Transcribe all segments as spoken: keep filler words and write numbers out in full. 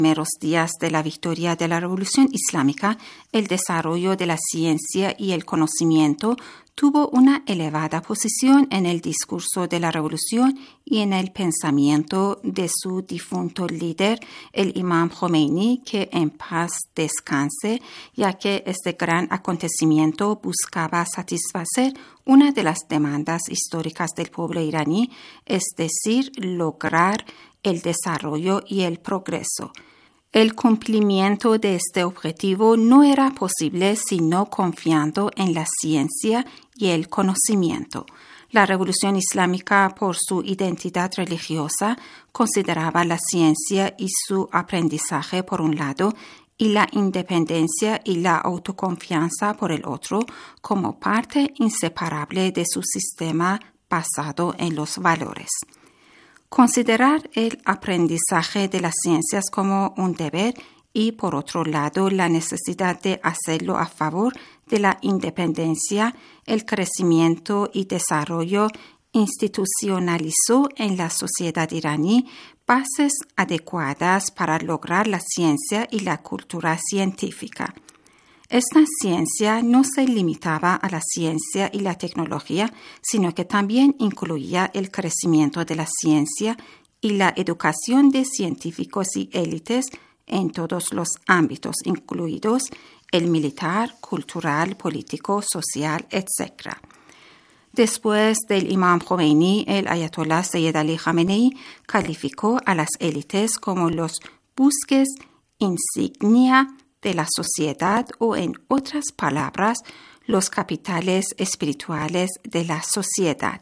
primeros días de la victoria de la Revolución Islámica, el desarrollo de la ciencia y el conocimiento tuvo una elevada posición en el discurso de la revolución y en el pensamiento de su difunto líder, el Imam Khomeini, que en paz descanse, ya que este gran acontecimiento buscaba satisfacer una de las demandas históricas del pueblo iraní, es decir, lograr el desarrollo y el progreso. El cumplimiento de este objetivo no era posible sino confiando en la ciencia y el conocimiento. La Revolución Islámica, por su identidad religiosa, consideraba la ciencia y su aprendizaje por un lado y la independencia y la autoconfianza por el otro como parte inseparable de su sistema basado en los valores. Considerar el aprendizaje de las ciencias como un deber y, por otro lado, la necesidad de hacerlo a favor de la independencia, el crecimiento y desarrollo institucionalizó en la sociedad iraní bases adecuadas para lograr la ciencia y la cultura científica. Esta ciencia no se limitaba a la ciencia y la tecnología, sino que también incluía el crecimiento de la ciencia y la educación de científicos y élites en todos los ámbitos, incluidos el militar, cultural, político, social, etcétera. Después del Imam Khomeini, el Ayatollah Sayyid Ali Khamenei calificó a las élites como los buques insignia de la sociedad o, en otras palabras, los capitales espirituales de la sociedad.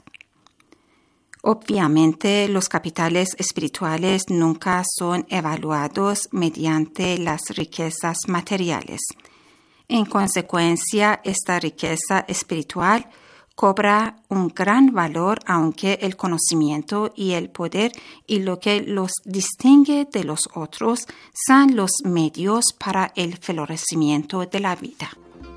Obviamente, los capitales espirituales nunca son evaluados mediante las riquezas materiales. En consecuencia, esta riqueza espiritual cobra un gran valor, aunque el conocimiento y el poder y lo que los distingue de los otros son los medios para el florecimiento de la vida.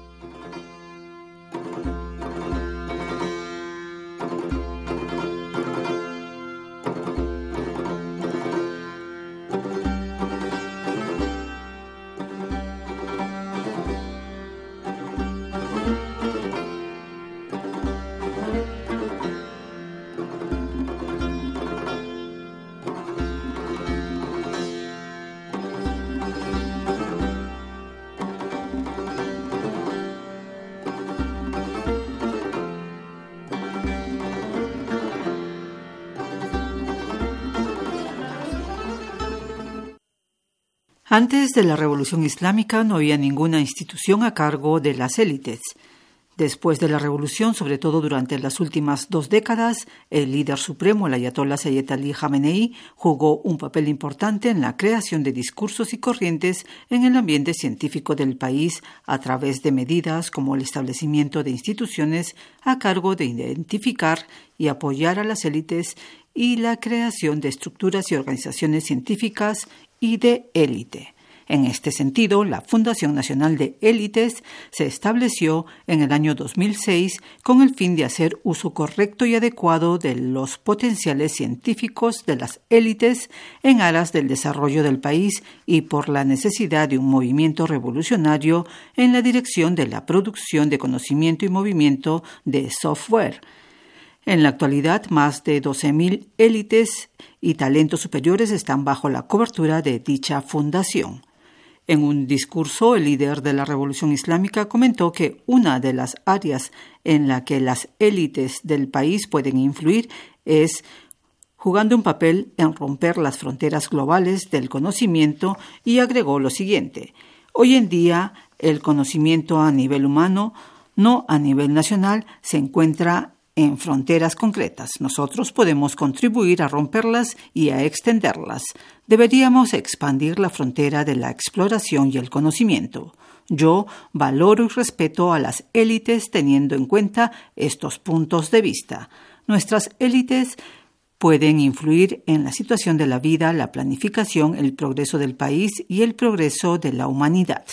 Antes de la Revolución Islámica no había ninguna institución a cargo de las élites. Después de la revolución, sobre todo durante las últimas dos décadas, el líder supremo, el Ayatollah Sayyid Ali Khamenei, jugó un papel importante en la creación de discursos y corrientes en el ambiente científico del país a través de medidas como el establecimiento de instituciones a cargo de identificar y apoyar a las élites y la creación de estructuras y organizaciones científicas y de élite. En este sentido, la Fundación Nacional de Élites se estableció en el año dos mil seis con el fin de hacer uso correcto y adecuado de los potenciales científicos de las élites en aras del desarrollo del país y por la necesidad de un movimiento revolucionario en la dirección de la producción de conocimiento y movimiento de software. En la actualidad, más de doce mil élites y talentos superiores están bajo la cobertura de dicha fundación. En un discurso, el líder de la Revolución Islámica comentó que una de las áreas en la que las élites del país pueden influir es jugando un papel en romper las fronteras globales del conocimiento y agregó lo siguiente: hoy en día, el conocimiento a nivel humano, no a nivel nacional, se encuentra en fronteras concretas. Nosotros podemos contribuir a romperlas y a extenderlas. Deberíamos expandir la frontera de la exploración y el conocimiento. Yo valoro y respeto a las élites teniendo en cuenta estos puntos de vista. Nuestras élites pueden influir en la situación de la vida, la planificación, el progreso del país y el progreso de la humanidad.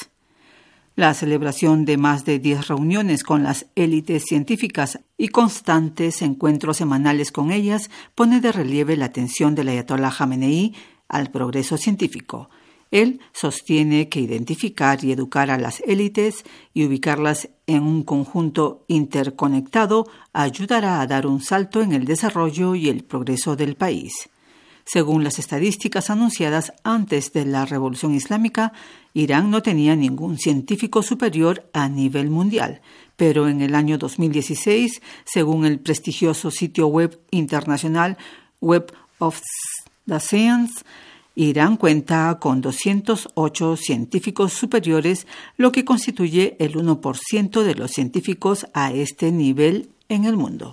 La celebración de más de diez reuniones con las élites científicas y constantes encuentros semanales con ellas pone de relieve la atención del Ayatollah Khamenei al progreso científico. Él sostiene que identificar y educar a las élites y ubicarlas en un conjunto interconectado ayudará a dar un salto en el desarrollo y el progreso del país. Según las estadísticas anunciadas antes de la Revolución Islámica, Irán no tenía ningún científico superior a nivel mundial, pero en el año dos mil dieciséis, según el prestigioso sitio web internacional Web of the Science, Irán cuenta con doscientos ocho científicos superiores, lo que constituye el uno por ciento de los científicos a este nivel en el mundo.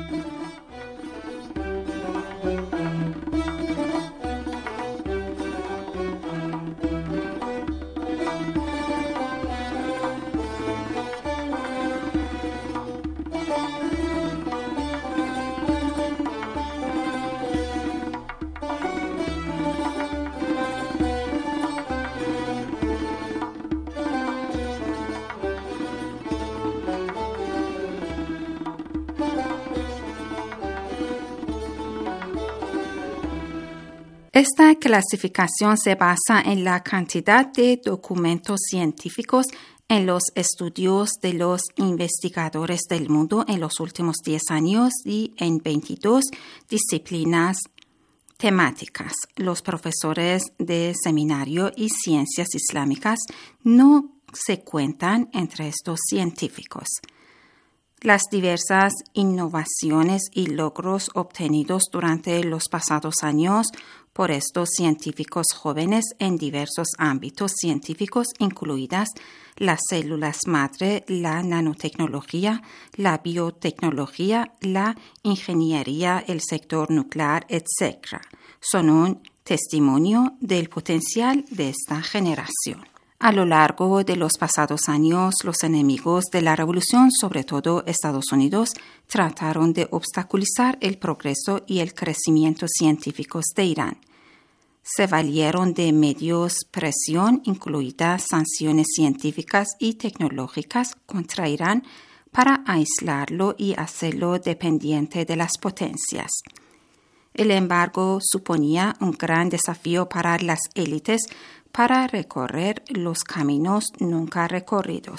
Esta clasificación se basa en la cantidad de documentos científicos en los estudios de los investigadores del mundo en los últimos diez años y en veintidós disciplinas temáticas. Los profesores de seminario y ciencias islámicas no se cuentan entre estos científicos. Las diversas innovaciones y logros obtenidos durante los pasados años por estos científicos jóvenes en diversos ámbitos científicos, incluidas las células madre, la nanotecnología, la biotecnología, la ingeniería, el sector nuclear, etcétera, son un testimonio del potencial de esta generación. A lo largo de los pasados años, los enemigos de la revolución, sobre todo Estados Unidos, trataron de obstaculizar el progreso y el crecimiento científicos de Irán. Se valieron de medios presión, incluidas sanciones científicas y tecnológicas contra Irán, para aislarlo y hacerlo dependiente de las potencias. El embargo suponía un gran desafío para las élites para recorrer los caminos nunca recorridos.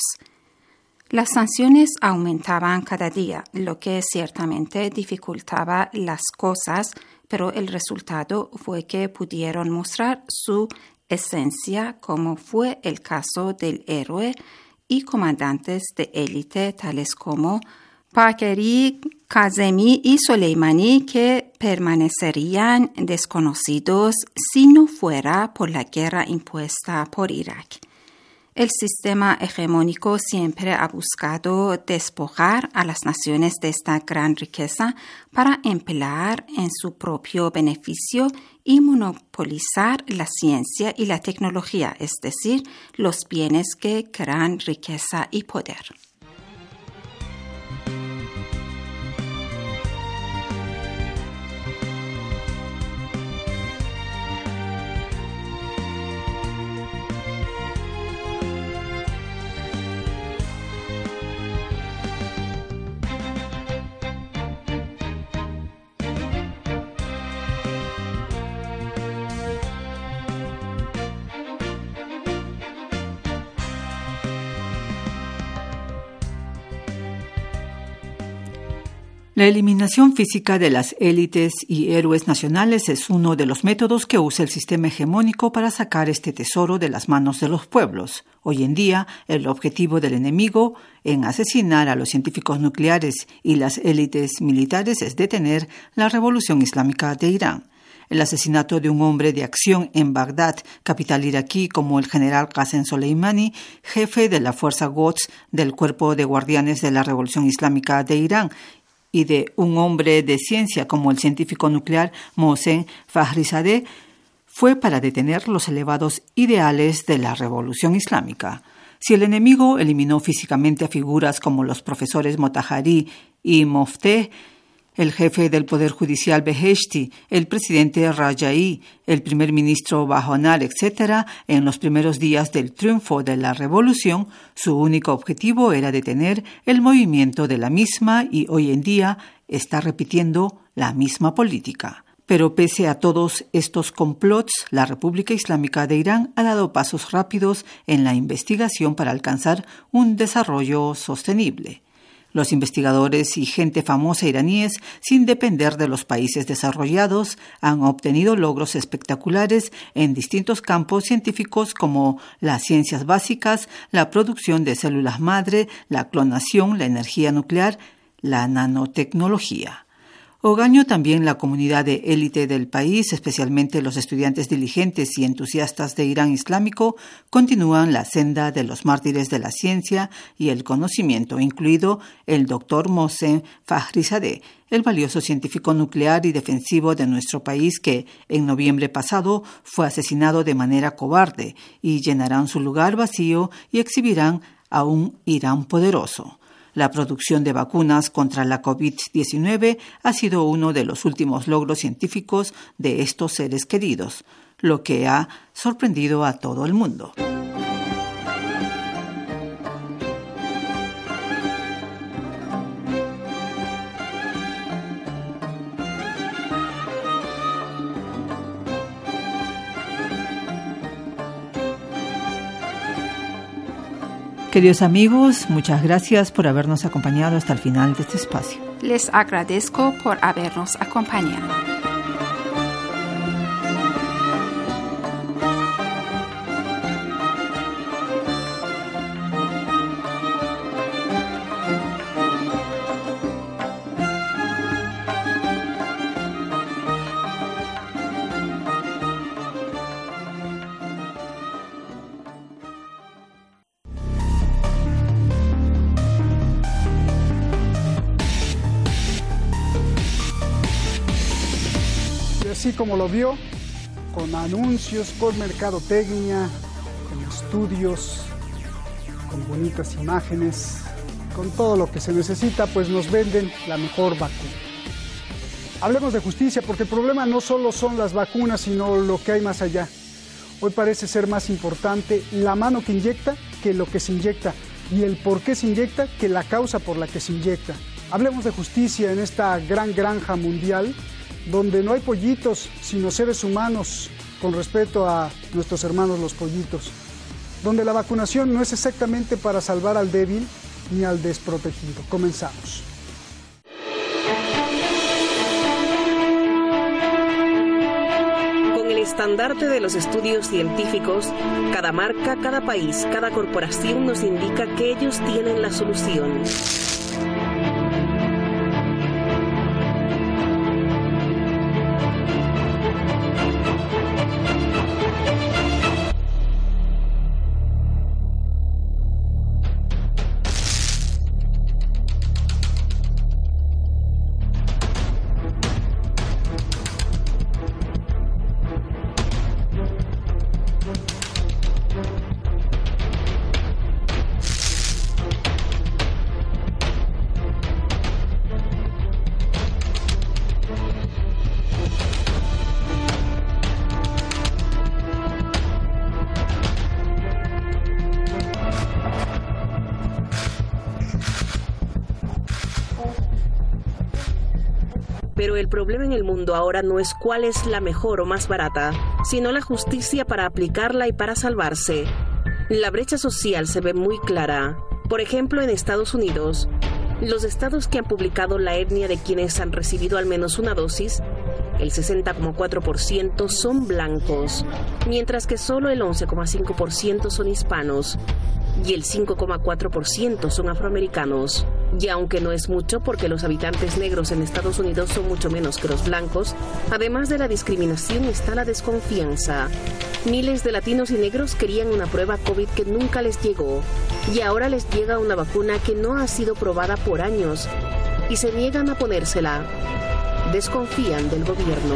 Las sanciones aumentaban cada día, lo que ciertamente dificultaba las cosas, pero el resultado fue que pudieron mostrar su esencia, como fue el caso del héroe y comandantes de élite tales como Bagheri, Kazemi y Soleimani, que permanecerían desconocidos si no fuera por la guerra impuesta por Irak. El sistema hegemónico siempre ha buscado despojar a las naciones de esta gran riqueza para emplear en su propio beneficio y monopolizar la ciencia y la tecnología, es decir, los bienes que crean riqueza y poder. La eliminación física de las élites y héroes nacionales es uno de los métodos que usa el sistema hegemónico para sacar este tesoro de las manos de los pueblos. Hoy en día, el objetivo del enemigo en asesinar a los científicos nucleares y las élites militares es detener la revolución islámica de Irán. El asesinato de un hombre de acción en Bagdad, capital iraquí, como el general Qasem Soleimani, jefe de la fuerza Quds del Cuerpo de Guardianes de la Revolución Islámica de Irán, y de un hombre de ciencia como el científico nuclear Mohsen Fakhrizadeh, fue para detener los elevados ideales de la Revolución Islámica. Si el enemigo eliminó físicamente a figuras como los profesores Motahari y Mofteh, el jefe del Poder Judicial Beheshti, el presidente Raja'i, el primer ministro Bahonar, etcétera, en los primeros días del triunfo de la revolución, su único objetivo era detener el movimiento de la misma y hoy en día está repitiendo la misma política. Pero pese a todos estos complots, la República Islámica de Irán ha dado pasos rápidos en la investigación para alcanzar un desarrollo sostenible. Los investigadores y gente famosa iraníes, sin depender de los países desarrollados, han obtenido logros espectaculares en distintos campos científicos como las ciencias básicas, la producción de células madre, la clonación, la energía nuclear, la nanotecnología. Ogaño también la comunidad de élite del país, especialmente los estudiantes diligentes y entusiastas de Irán islámico, continúan la senda de los mártires de la ciencia y el conocimiento, incluido el doctor Mohsen Fakhrizadeh, el valioso científico nuclear y defensivo de nuestro país que, en noviembre pasado, fue asesinado de manera cobarde, y llenarán su lugar vacío y exhibirán a un Irán poderoso. La producción de vacunas contra la COVID diecinueve ha sido uno de los últimos logros científicos de estos seres queridos, lo que ha sorprendido a todo el mundo. Queridos amigos, muchas gracias por habernos acompañado hasta el final de este espacio. Les agradezco por habernos acompañado. Así como lo vio, con anuncios, con mercadotecnia, con estudios, con bonitas imágenes, con todo lo que se necesita, pues nos venden la mejor vacuna. Hablemos de justicia, porque el problema no solo son las vacunas, sino lo que hay más allá. Hoy parece ser más importante la mano que inyecta que lo que se inyecta, y el por qué se inyecta que la causa por la que se inyecta. Hablemos de justicia en esta gran granja mundial, donde no hay pollitos, sino seres humanos, con respeto a nuestros hermanos los pollitos, donde la vacunación no es exactamente para salvar al débil ni al desprotegido. Comenzamos. Con el estandarte de los estudios científicos, cada marca, cada país, cada corporación nos indica que ellos tienen la solución. Pero el problema en el mundo ahora no es cuál es la mejor o más barata, sino la justicia para aplicarla y para salvarse. La brecha social se ve muy clara. Por ejemplo, en Estados Unidos, los estados que han publicado la etnia de quienes han recibido al menos una dosis, el sesenta coma cuatro por ciento son blancos, mientras que solo el once coma cinco por ciento son hispanos y el cinco coma cuatro por ciento son afroamericanos. Y aunque no es mucho porque los habitantes negros en Estados Unidos son mucho menos que los blancos, además de la discriminación está la desconfianza. Miles de latinos y negros querían una prueba COVID que nunca les llegó, y ahora les llega una vacuna que no ha sido probada por años, y se niegan a ponérsela. Desconfían del gobierno.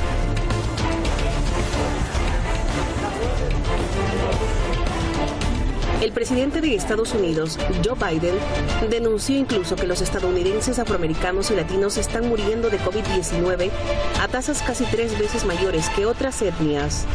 El presidente de Estados Unidos, Joe Biden, denunció incluso que los estadounidenses afroamericanos y latinos están muriendo de COVID diecinueve a tasas casi tres veces mayores que otras etnias.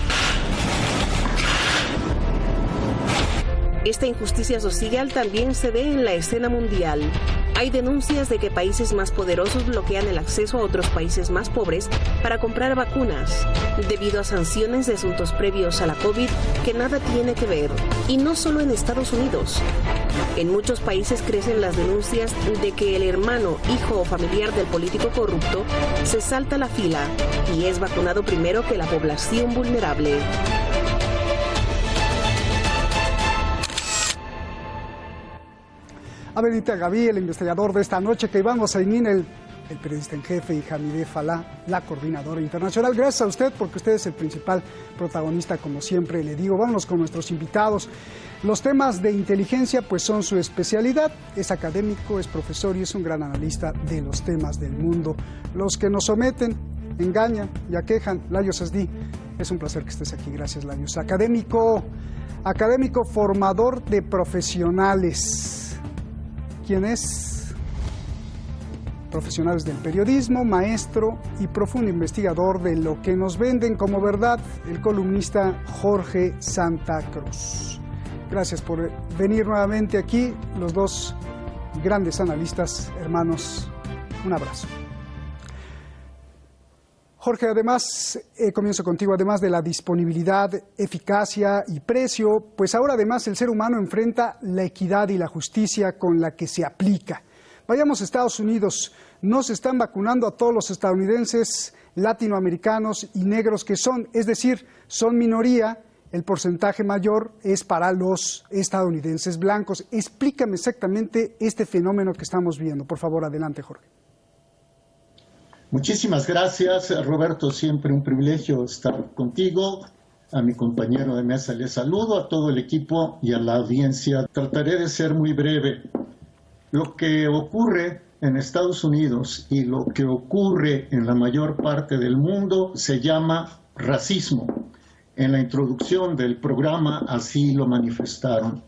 Esta injusticia social también se ve en la escena mundial. Hay denuncias de que países más poderosos bloquean el acceso a otros países más pobres para comprar vacunas, debido a sanciones de asuntos previos a la COVID que nada tiene que ver, y no solo en Estados Unidos. En muchos países crecen las denuncias de que el hermano, hijo o familiar del político corrupto se salta la fila y es vacunado primero que la población vulnerable. Avenita Gaví, el investigador de esta noche, que Iván Hosseinin, el, el periodista en jefe, y Hamideh Fallah, la coordinadora internacional. Gracias a usted, porque usted es el principal protagonista, como siempre le digo. Vámonos con nuestros invitados. Los temas de inteligencia pues son su especialidad. Es académico, es profesor y es un gran analista de los temas del mundo. Los que nos someten, engañan y aquejan. Layos Asdí, es un placer que estés aquí. Gracias, Layos. Académico, académico formador de profesionales. ¿Quién es? Profesionales del periodismo, maestro y profundo investigador de lo que nos venden como verdad, el columnista Jorge Santa Cruz. Gracias por venir nuevamente aquí, los dos grandes analistas, hermanos. Un abrazo. Jorge, además, eh, comienzo contigo, además de la disponibilidad, eficacia y precio, pues ahora además el ser humano enfrenta la equidad y la justicia con la que se aplica. Vayamos a Estados Unidos, no se están vacunando a todos los estadounidenses, latinoamericanos y negros que son, es decir, son minoría, el porcentaje mayor es para los estadounidenses blancos. Explícame exactamente este fenómeno que estamos viendo. Por favor, adelante, Jorge. Muchísimas gracias, Roberto, siempre un privilegio estar contigo. A mi compañero de mesa le saludo, a todo el equipo y a la audiencia. Trataré de ser muy breve. Lo que ocurre en Estados Unidos y lo que ocurre en la mayor parte del mundo se llama racismo. En la introducción del programa así lo manifestaron.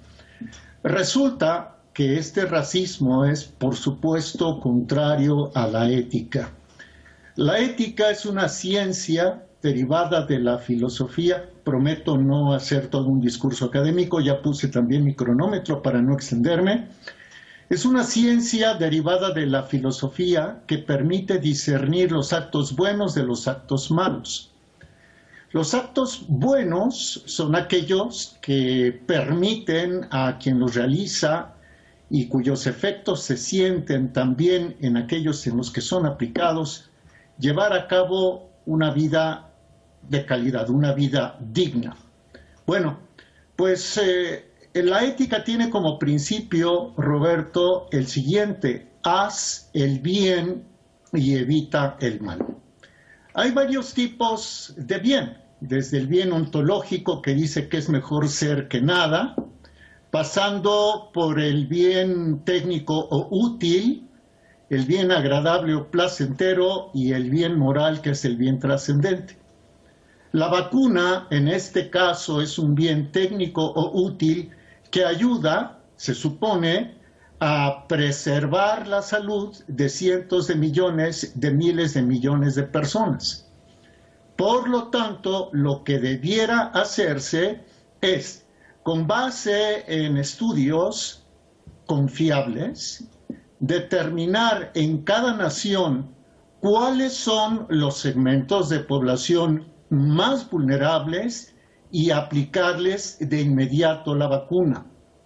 Resulta que este racismo es, por supuesto, contrario a la ética. La ética es una ciencia derivada de la filosofía. Prometo no hacer todo un discurso académico, ya puse también mi cronómetro para no extenderme. Es una ciencia derivada de la filosofía que permite discernir los actos buenos de los actos malos. Los actos buenos son aquellos que permiten a quien los realiza y cuyos efectos se sienten también en aquellos en los que son aplicados, llevar a cabo una vida de calidad, una vida digna. Bueno, pues eh, la ética tiene como principio, Roberto, el siguiente: haz el bien y evita el mal. Hay varios tipos de bien, desde el bien ontológico, que dice que es mejor ser que nada, pasando por el bien técnico o útil, el bien agradable o placentero y el bien moral, que es el bien trascendente. La vacuna, en este caso, es un bien técnico o útil que ayuda, se supone, a preservar la salud de cientos de millones, de miles de millones de personas. Por lo tanto, lo que debiera hacerse es, con base en estudios confiables, determinar en cada nación cuáles son los segmentos de población más vulnerables y aplicarles de inmediato la vacuna.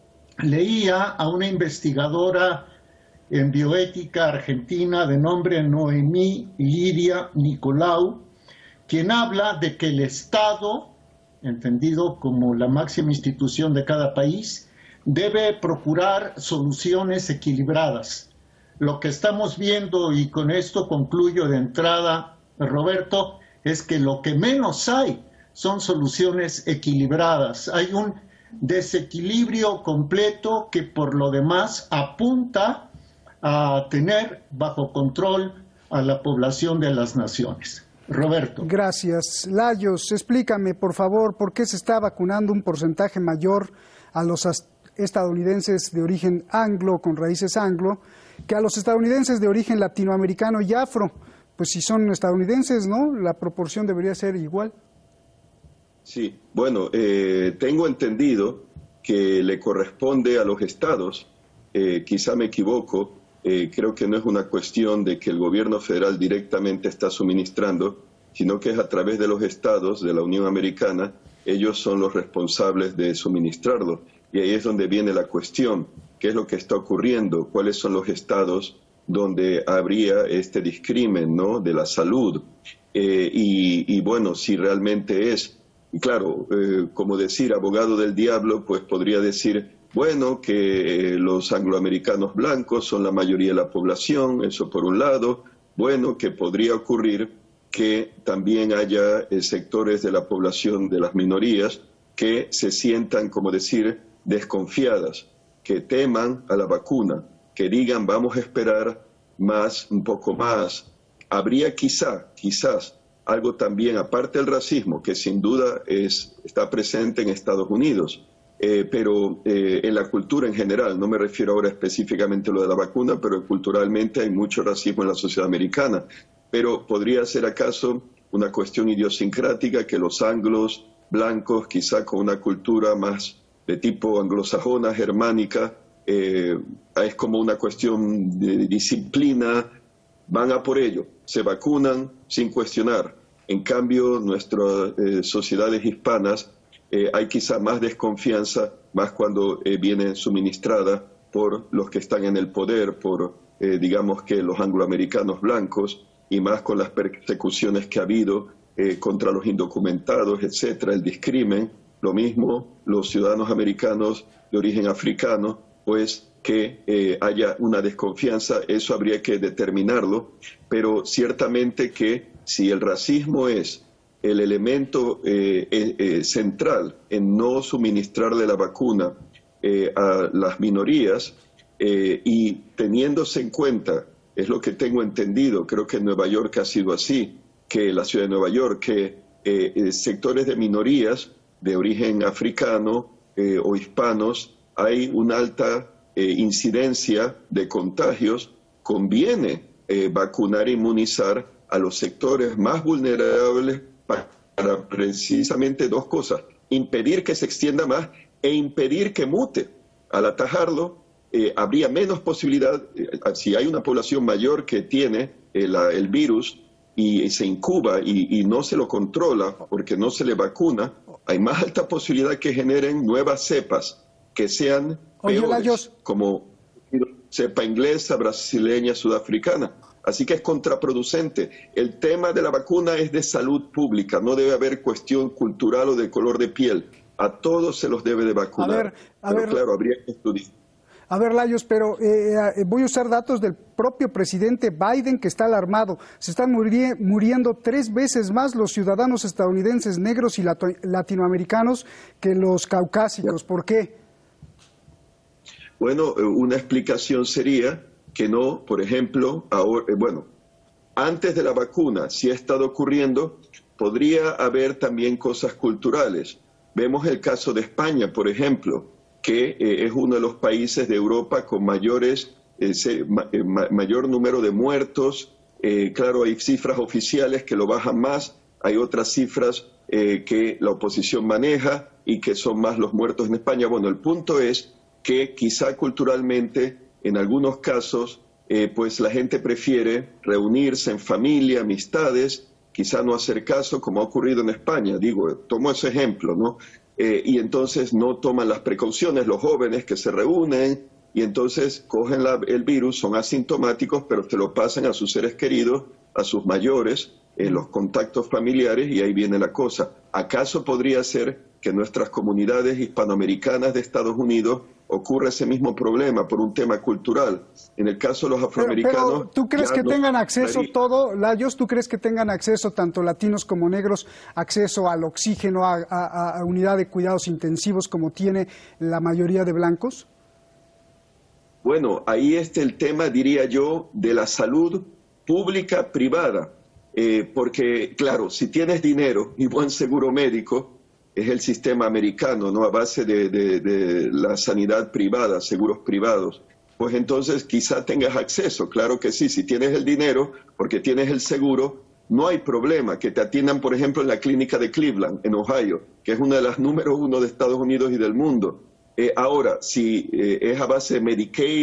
Leía a una investigadora en bioética argentina de nombre Noemí Lidia Nicolau, quien habla de que el Estado, entendido como la máxima institución de cada país, debe procurar soluciones equilibradas. Lo que estamos viendo, y con esto concluyo de entrada, Roberto, es que lo que menos hay son soluciones equilibradas. Hay un desequilibrio completo que por lo demás apunta a tener bajo control a la población de las naciones. Roberto. Gracias. Layos, explícame, por favor, por qué se está vacunando un porcentaje mayor a los estadounidenses de origen anglo, con raíces anglo, que a los estadounidenses de origen latinoamericano y afro. Pues si son estadounidenses, ¿no? La proporción debería ser igual. Sí, bueno, eh, tengo entendido que le corresponde a los estados, eh, quizá me equivoco, eh, creo que no es una cuestión de que el gobierno federal directamente está suministrando, sino que es a través de los estados de la Unión Americana, ellos son los responsables de suministrarlo. Y ahí es donde viene la cuestión, ¿qué es lo que está ocurriendo? ¿Cuáles son los estados donde habría este discrimen, ¿no?, de la salud? Eh, y, y bueno, si realmente es, claro, eh, como decir abogado del diablo, pues podría decir, bueno, que eh, los angloamericanos blancos son la mayoría de la población, eso por un lado. Bueno, que podría ocurrir que también haya eh, sectores de la población de las minorías que se sientan, como decir, desconfiadas, que teman a la vacuna, que digan vamos a esperar más, un poco más. Habría quizá, quizás, algo también, aparte del racismo, que sin duda es, está presente en Estados Unidos, eh, pero eh, en la cultura en general, no me refiero ahora específicamente a lo de la vacuna, pero culturalmente hay mucho racismo en la sociedad americana. Pero podría ser acaso una cuestión idiosincrática que los anglos blancos, quizá con una cultura más de tipo anglosajona, germánica, eh, es como una cuestión de disciplina, van a por ello, se vacunan sin cuestionar. En cambio, nuestras eh, sociedades hispanas eh, hay quizá más desconfianza, más cuando eh, viene suministrada por los que están en el poder, por eh, digamos que los angloamericanos blancos, y más con las persecuciones que ha habido eh, contra los indocumentados, etcétera, el discrimen, lo mismo los ciudadanos americanos de origen africano, pues que eh, haya una desconfianza, eso habría que determinarlo, pero ciertamente que si el racismo es el elemento eh, eh, central en no suministrarle la vacuna eh, a las minorías, eh, y teniéndose en cuenta, es lo que tengo entendido, creo que en Nueva York ha sido así, que la ciudad de Nueva York, que eh, sectores de minorías de origen africano eh, o hispanos, hay una alta eh, incidencia de contagios, conviene eh, vacunar e inmunizar a los sectores más vulnerables para, para precisamente dos cosas, impedir que se extienda más e impedir que mute. Al atajarlo, Eh, habría menos posibilidad, eh, si hay una población mayor que tiene eh, la, el virus y, y se incuba y, y no se lo controla porque no se le vacuna, hay más alta posibilidad que generen nuevas cepas que sean Oye, peores, Lajos, como cepa inglesa, brasileña, sudafricana. Así que es contraproducente. El tema de la vacuna es de salud pública, no debe haber cuestión cultural o de color de piel. A todos se los debe de vacunar. A ver, a Pero ver. claro, habría que estudiar. A ver, Lajos, pero eh, eh, voy a usar datos del propio presidente Biden, que está alarmado. Se están muri- muriendo tres veces más los ciudadanos estadounidenses negros y lato- latinoamericanos que los caucásicos. ¿Por qué? Bueno, eh, una explicación sería que no, por ejemplo, ahora, eh, bueno, antes de la vacuna, si ha estado ocurriendo, podría haber también cosas culturales. Vemos el caso de España, por ejemplo, que eh, es uno de los países de Europa con mayores, eh, se, ma, eh, ma, mayor número de muertos. Eh, claro, hay cifras oficiales que lo bajan más, hay otras cifras eh, que la oposición maneja y que son más los muertos en España. Bueno, el punto es que quizá culturalmente, en algunos casos, eh, pues la gente prefiere reunirse en familia, amistades, quizá no hacer caso, como ha ocurrido en España. Digo, tomo ese ejemplo, ¿no? Eh, y entonces no toman las precauciones los jóvenes que se reúnen y entonces cogen la, el virus, son asintomáticos, pero se lo pasan a sus seres queridos, a sus mayores, en los contactos familiares, y ahí viene la cosa. ¿Acaso podría ser que en nuestras comunidades hispanoamericanas de Estados Unidos ocurra ese mismo problema por un tema cultural? En el caso de los afroamericanos... Pero, pero ¿tú crees que no tengan acceso daría... todo, Lajos? ¿Tú crees que tengan acceso, tanto latinos como negros, acceso al oxígeno, a, a, a unidad de cuidados intensivos como tiene la mayoría de blancos? Bueno, ahí está el tema, diría yo, de la salud pública privada. Eh, porque, claro, si tienes dinero y buen seguro médico, es el sistema americano, ¿no? A base de, de, de la sanidad privada, seguros privados, pues entonces quizá tengas acceso, claro que sí, si tienes el dinero, porque tienes el seguro, no hay problema que te atiendan, por ejemplo, en la clínica de Cleveland, en Ohio, que es una de las número uno de Estados Unidos y del mundo. Eh, ahora, si eh, es a base de Medicaid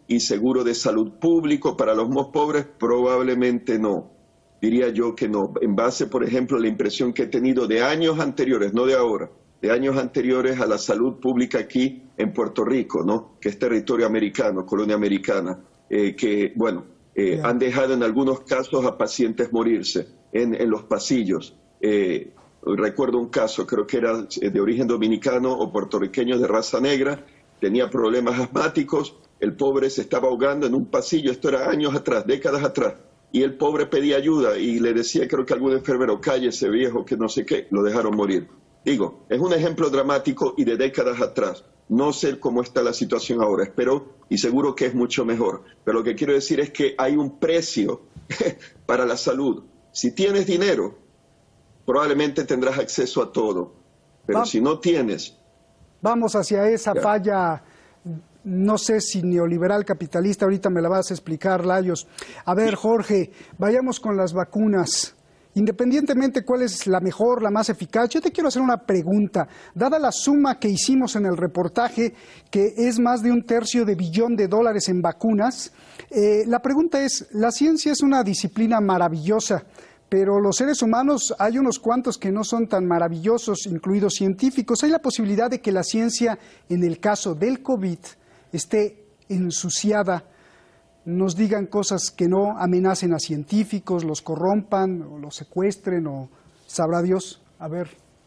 y seguro de salud público para los más pobres? Probablemente no. Diría yo que no. En base, por ejemplo, a la impresión que he tenido de años anteriores, no de ahora, de años anteriores a la salud pública aquí en Puerto Rico, ¿no? Que es territorio americano, colonia americana, eh, que, bueno, eh, yeah. han dejado en algunos casos a pacientes morirse en, en los pasillos. Eh, recuerdo un caso, creo que era de origen dominicano o puertorriqueño de raza negra, tenía problemas asmáticos, el pobre se estaba ahogando en un pasillo, esto era años atrás, décadas atrás, y el pobre pedía ayuda y le decía, creo que algún enfermero, cállese viejo, que no sé qué, lo dejaron morir. Digo, es un ejemplo dramático y de décadas atrás. No sé cómo está la situación ahora, espero y seguro que es mucho mejor. Pero lo que quiero decir es que hay un precio para la salud. Si tienes dinero, probablemente tendrás acceso a todo. Pero vamos, si no tienes... Vamos hacia esa ya. falla, no sé si neoliberal, capitalista, ahorita me la vas a explicar, Layos. A ver, Jorge, vayamos con las vacunas. Independientemente cuál es la mejor, la más eficaz, yo te quiero hacer una pregunta. Dada la suma que hicimos en el reportaje, que es más de un tercio de billón de dólares en vacunas, eh, la pregunta es, la ciencia es una disciplina maravillosa, pero los seres humanos hay unos cuantos que no son tan maravillosos, incluidos científicos. ¿Hay la posibilidad de que la ciencia, en el caso del COVID, esté ensuciada, nos digan cosas que no amenacen a científicos, los corrompan o los secuestren o sabrá Dios? A ver.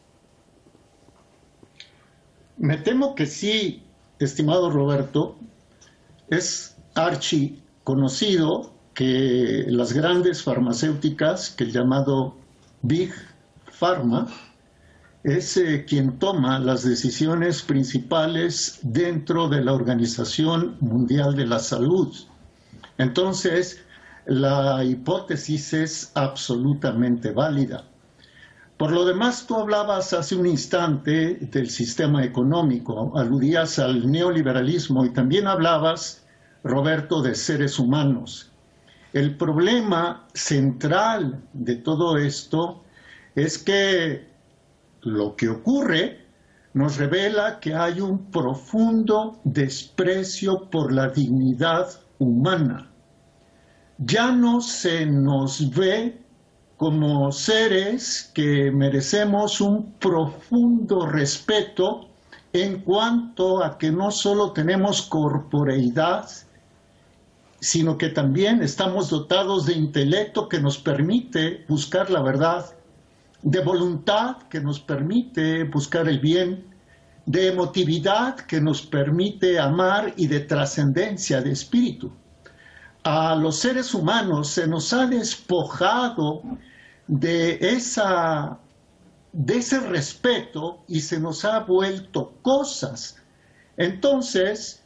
Me temo que sí, estimado Roberto. Es archi conocido que las grandes farmacéuticas, que el llamado Big Pharma, es eh, quien toma las decisiones principales dentro de la Organización Mundial de la Salud. Entonces, la hipótesis es absolutamente válida. Por lo demás, tú hablabas hace un instante del sistema económico, aludías al neoliberalismo y también hablabas, Roberto, de seres humanos. El problema central de todo esto es que lo que ocurre nos revela que hay un profundo desprecio por la dignidad humana. Ya no se nos ve como seres que merecemos un profundo respeto en cuanto a que no solo tenemos corporeidad, sino que también estamos dotados de intelecto que nos permite buscar la verdad, de voluntad que nos permite buscar el bien, de emotividad que nos permite amar y de trascendencia de espíritu. A los seres humanos se nos ha despojado de, esa, de ese respeto y se nos ha vuelto cosas. Entonces,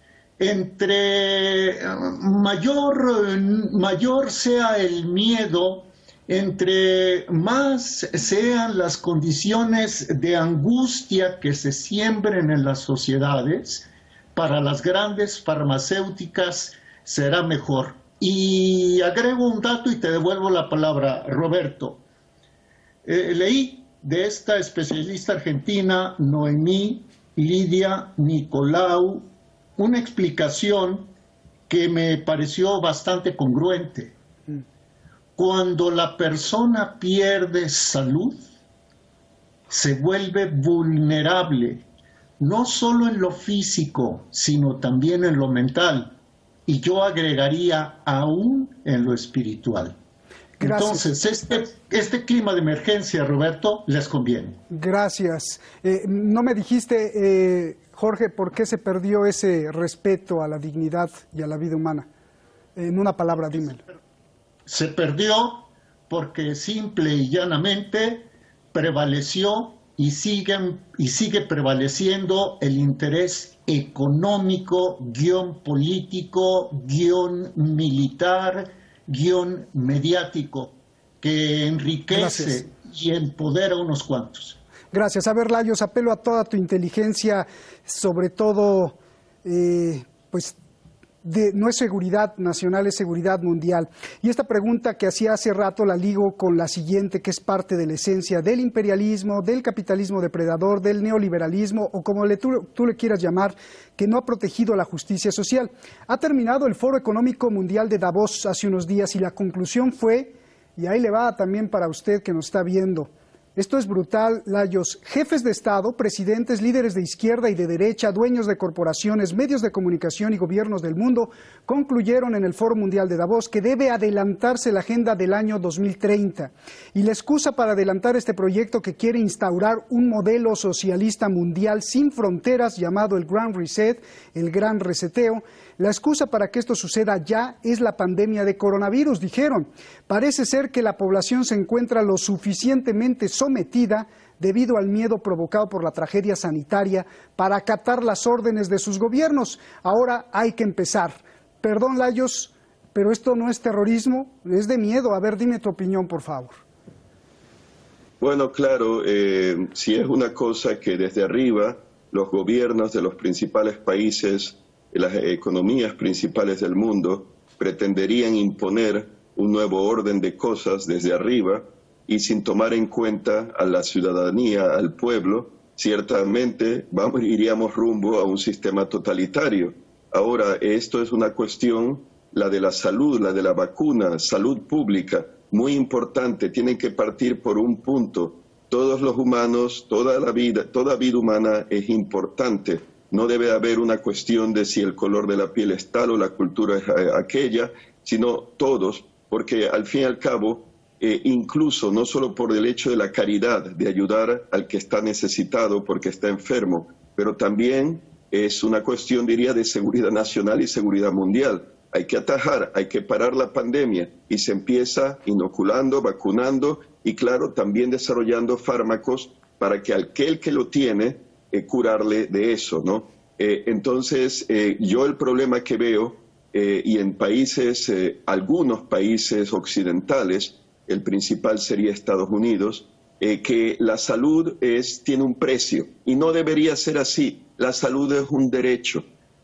entre mayor, mayor sea el miedo, entre más sean las condiciones de angustia que se siembren en las sociedades, para las grandes farmacéuticas será mejor. Y agrego un dato y te devuelvo la palabra, Roberto. Eh, leí de esta especialista argentina, Noemí Lidia Nicolau, una explicación que me pareció bastante congruente. Cuando la persona pierde salud, se vuelve vulnerable, no solo en lo físico, sino también en lo mental. Y yo agregaría aún en lo espiritual. Gracias. Entonces, este, este clima de emergencia, Roberto, les conviene. Gracias. Eh, no me dijiste, eh, Jorge, por qué se perdió ese respeto a la dignidad y a la vida humana. En una palabra, dímelo. Se perdió porque simple y llanamente prevaleció y sigue, y sigue prevaleciendo el interés económico, guión político, guión militar, guión mediático, que enriquece Gracias. Y empodera a unos cuantos. Gracias. A ver, Layos, apelo a toda tu inteligencia, sobre todo, eh, pues, de, no es seguridad nacional, es seguridad mundial. Y esta pregunta que hacía hace rato la ligo con la siguiente, que es parte de la esencia del imperialismo, del capitalismo depredador, del neoliberalismo, o como le, tú, tú le quieras llamar, que no ha protegido la justicia social. Ha terminado el Foro Económico Mundial de Davos hace unos días y la conclusión fue, y ahí le va también para usted que nos está viendo, esto es brutal, Layos. Jefes de Estado, presidentes, líderes de izquierda y de derecha, dueños de corporaciones, medios de comunicación y gobiernos del mundo concluyeron en el Foro Mundial de Davos que debe adelantarse la agenda del año dos mil treinta. Y la excusa para adelantar este proyecto que quiere instaurar un modelo socialista mundial sin fronteras llamado el Grand Reset, el Gran Reseteo, la excusa para que esto suceda ya es la pandemia de coronavirus, dijeron. Parece ser que la población se encuentra lo suficientemente sometida debido al miedo provocado por la tragedia sanitaria para acatar las órdenes de sus gobiernos. Ahora hay que empezar. Perdón, Layos, pero esto no es terrorismo, es de miedo. A ver, dime tu opinión, por favor. Bueno, claro, eh, si es una cosa que desde arriba los gobiernos de los principales países, las economías principales del mundo pretenderían imponer un nuevo orden de cosas desde arriba y sin tomar en cuenta a la ciudadanía, al pueblo, ciertamente vamos, iríamos rumbo a un sistema totalitario. Ahora, esto es una cuestión, la de la salud, la de la vacuna, salud pública, muy importante, tienen que partir por un punto. Todos los humanos, toda la vida, toda vida humana es importante. No debe haber una cuestión de si el color de la piel es tal o la cultura es aquella, sino todos, porque al fin y al cabo, eh, incluso no solo por el hecho de la caridad, de ayudar al que está necesitado porque está enfermo, pero también es una cuestión, diría, de seguridad nacional y seguridad mundial. Hay que atajar, hay que parar la pandemia y se empieza inoculando, vacunando y, claro, también desarrollando fármacos para que aquel que lo tiene, Eh, curarle de eso, ¿no? Eh, entonces, eh, yo el problema que veo, eh, y en países, eh, algunos países occidentales, el principal sería Estados Unidos, eh, que la salud es, tiene un precio, y no debería ser así. La salud es un derecho,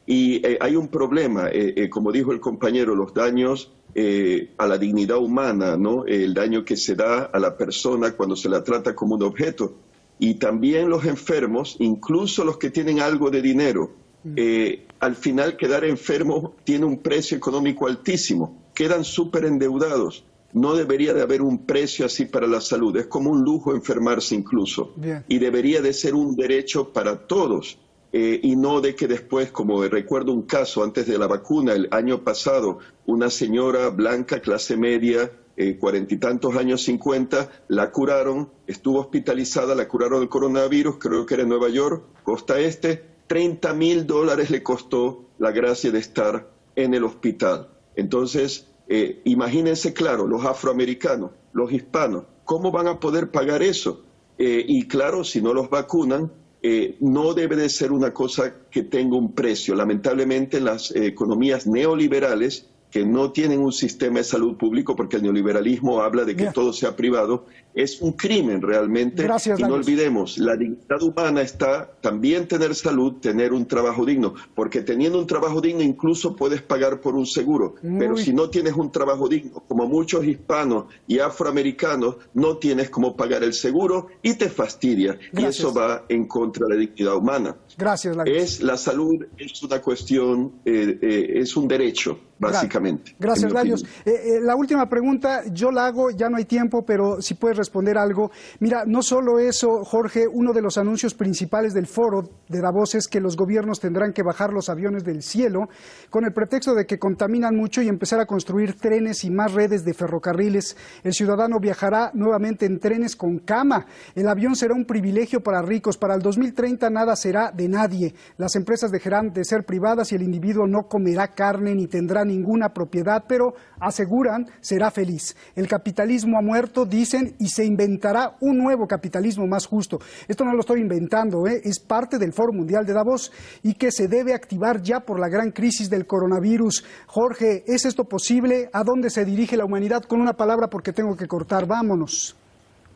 y eh, hay un problema, eh, eh, como dijo el compañero, los daños eh, a la dignidad humana, ¿no? El daño que se da a la persona cuando se la trata como un objeto. Y también los enfermos, incluso los que tienen algo de dinero, eh, al final quedar enfermo tiene un precio económico altísimo, quedan súper endeudados. No debería de haber un precio así para la salud, es como un lujo enfermarse incluso. Bien. Y debería de ser un derecho para todos, eh, y no de que después, como recuerdo un caso antes de la vacuna, el año pasado, una señora blanca, clase media, Eh, cuarenta y tantos años, cincuenta, la curaron, estuvo hospitalizada, la curaron del coronavirus, creo que era en Nueva York, costa este, treinta mil dólares le costó la gracia de estar en el hospital. Entonces, eh, imagínense, claro, los afroamericanos, los hispanos, ¿cómo van a poder pagar eso? Eh, y claro, si no los vacunan, eh, no debe de ser una cosa que tenga un precio. Lamentablemente, las eh, economías neoliberales, que no tienen un sistema de salud público, porque el neoliberalismo habla de que Bien. todo sea privado, es un crimen realmente. Gracias, y no Lagos. olvidemos, la dignidad humana está también tener salud, tener un trabajo digno, porque teniendo un trabajo digno incluso puedes pagar por un seguro, Muy. pero si no tienes un trabajo digno, como muchos hispanos y afroamericanos, no tienes cómo pagar el seguro y te fastidia, Gracias. y eso va en contra de la dignidad humana. Gracias, Lagos. Es, la salud es una cuestión, eh, eh, es un derecho, básicamente. Gracias, Layos. Eh, eh, la última pregunta, yo la hago, ya no hay tiempo, pero si puedes responder algo. Mira, no solo eso, Jorge, uno de los anuncios principales del foro de Davos es que los gobiernos tendrán que bajar los aviones del cielo con el pretexto de que contaminan mucho y empezar a construir trenes y más redes de ferrocarriles. El ciudadano viajará nuevamente en trenes con cama. El avión será un privilegio para ricos. Para el dos mil treinta nada será de nadie. Las empresas dejarán de ser privadas y el individuo no comerá carne ni tendrá ninguna propiedad, pero aseguran será feliz. El capitalismo ha muerto, dicen, y se inventará un nuevo capitalismo más justo. Esto no lo estoy inventando, ¿eh? Es parte del Foro Mundial de Davos y que se debe activar ya por la gran crisis del coronavirus. Jorge, ¿es esto posible? ¿A dónde se dirige la humanidad? Con una palabra, porque tengo que cortar. Vámonos.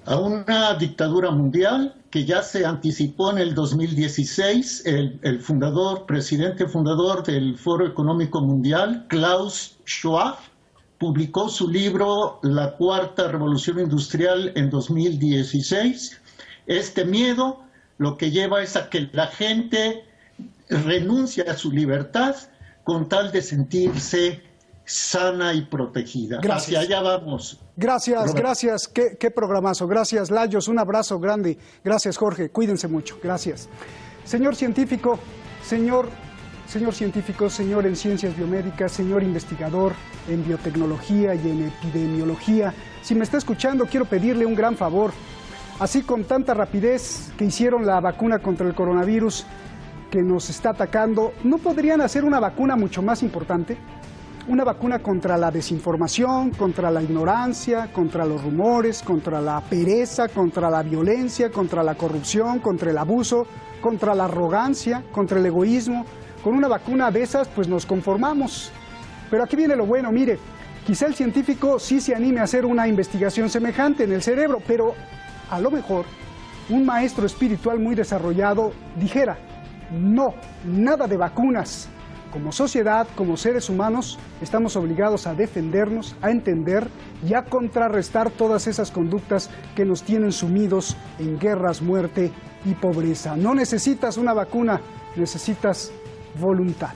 a una dictadura mundial que ya se anticipó en el dos mil dieciséis. El, el fundador, presidente fundador del Foro Económico Mundial, Klaus Schwab, publicó su libro La Cuarta Revolución Industrial en dos mil dieciséis. Este miedo lo que lleva es a que la gente renuncie a su libertad con tal de sentirse sana y protegida. Gracias. Hacia allá vamos. Gracias, Roberto. Gracias. Qué, qué programazo. Gracias, Layos. Un abrazo grande. Gracias, Jorge. Cuídense mucho. Gracias. Señor científico, señor, señor científico, señor en ciencias biomédicas, señor investigador en biotecnología y en epidemiología, si me está escuchando, quiero pedirle un gran favor. Así, con tanta rapidez que hicieron la vacuna contra el coronavirus que nos está atacando, ¿no podrían hacer una vacuna mucho más importante? Una vacuna contra la desinformación, contra la ignorancia, contra los rumores, contra la pereza, contra la violencia, contra la corrupción, contra el abuso, contra la arrogancia, contra el egoísmo. Con una vacuna de esas, pues nos conformamos. Pero aquí viene lo bueno, mire, quizá el científico sí se anime a hacer una investigación semejante en el cerebro, pero a lo mejor un maestro espiritual muy desarrollado dijera, no, nada de vacunas. Como sociedad, como seres humanos, estamos obligados a defendernos, a entender y a contrarrestar todas esas conductas que nos tienen sumidos en guerras, muerte y pobreza. No necesitas una vacuna, necesitas voluntad.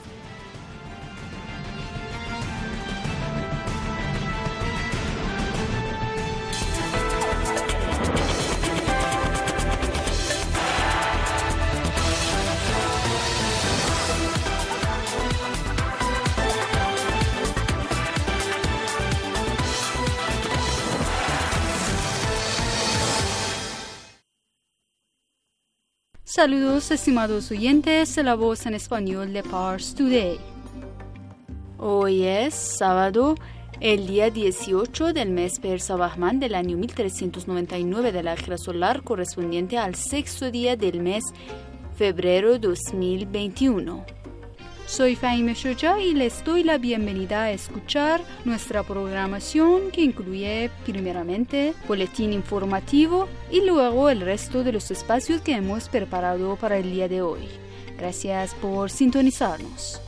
Saludos, estimados oyentes de la voz en español de Pars Today. Hoy es sábado, el día dieciocho del mes Persa Bahman del año mil trescientos noventa y nueve de la era solar, correspondiente al sexto día del mes febrero dos mil veintiuno. Soy Fahime Shoja y les doy la bienvenida a escuchar nuestra programación que incluye primeramente boletín informativo y luego el resto de los espacios que hemos preparado para el día de hoy. Gracias por sintonizarnos.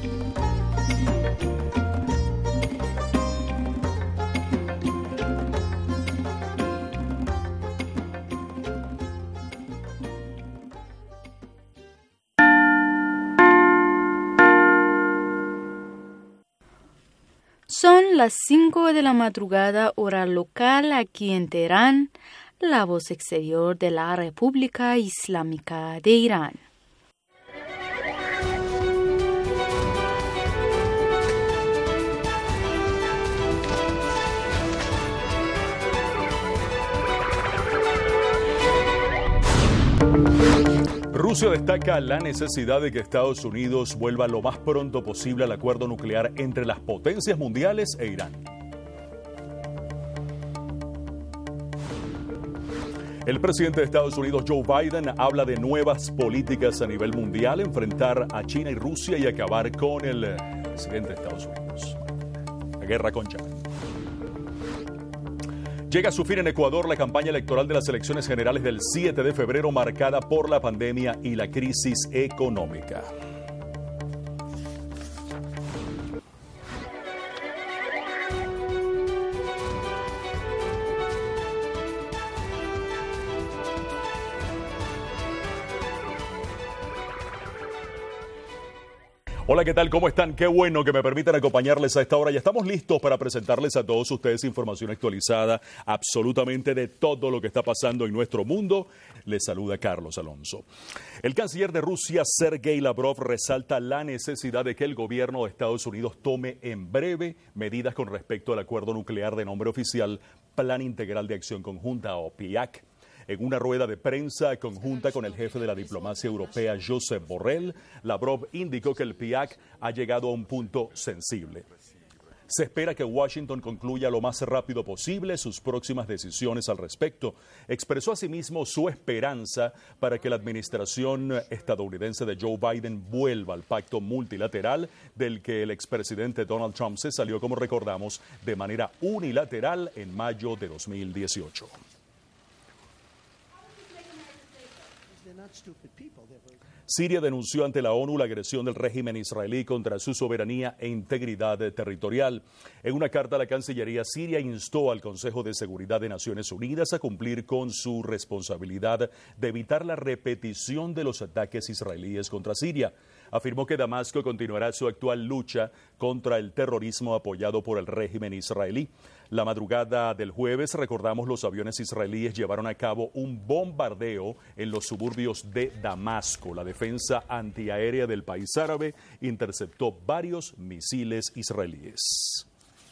Son las cinco de la madrugada, hora local, aquí en Teherán, la voz exterior de la República Islámica de Irán. Rusia destaca la necesidad de que Estados Unidos vuelva lo más pronto posible al acuerdo nuclear entre las potencias mundiales e Irán. El presidente de Estados Unidos, Joe Biden, habla de nuevas políticas a nivel mundial, enfrentar a China y Rusia y acabar con el presidente de Estados Unidos. La guerra con China. Llega a su fin en Ecuador la campaña electoral de las elecciones generales del siete de febrero, marcada por la pandemia y la crisis económica. Hola, ¿qué tal? ¿Cómo están? Qué bueno que me permitan acompañarles a esta hora. Ya estamos listos para presentarles a todos ustedes información actualizada absolutamente de todo lo que está pasando en nuestro mundo. Les saluda Carlos Alonso. El canciller de Rusia, Sergei Lavrov, resalta la necesidad de que el gobierno de Estados Unidos tome en breve medidas con respecto al acuerdo nuclear de nombre oficial Plan Integral de Acción Conjunta, o P I A C. En una rueda de prensa conjunta con el jefe de la diplomacia europea, Josep Borrell, Lavrov indicó que el P I A C ha llegado a un punto sensible. Se espera que Washington concluya lo más rápido posible sus próximas decisiones al respecto. Expresó asimismo su esperanza para que la administración estadounidense de Joe Biden vuelva al pacto multilateral del que el expresidente Donald Trump se salió, como recordamos, de manera unilateral en mayo de dos mil dieciocho. Siria denunció ante la ONU la agresión del régimen israelí contra su soberanía e integridad territorial. En una carta, la Cancillería siria instó al Consejo de Seguridad de Naciones Unidas a cumplir con su responsabilidad de evitar la repetición de los ataques israelíes contra Siria. Afirmó que Damasco continuará su actual lucha contra el terrorismo apoyado por el régimen israelí. La madrugada del jueves, recordamos, los aviones israelíes llevaron a cabo un bombardeo en los suburbios de Damasco. La defensa antiaérea del país árabe interceptó varios misiles israelíes.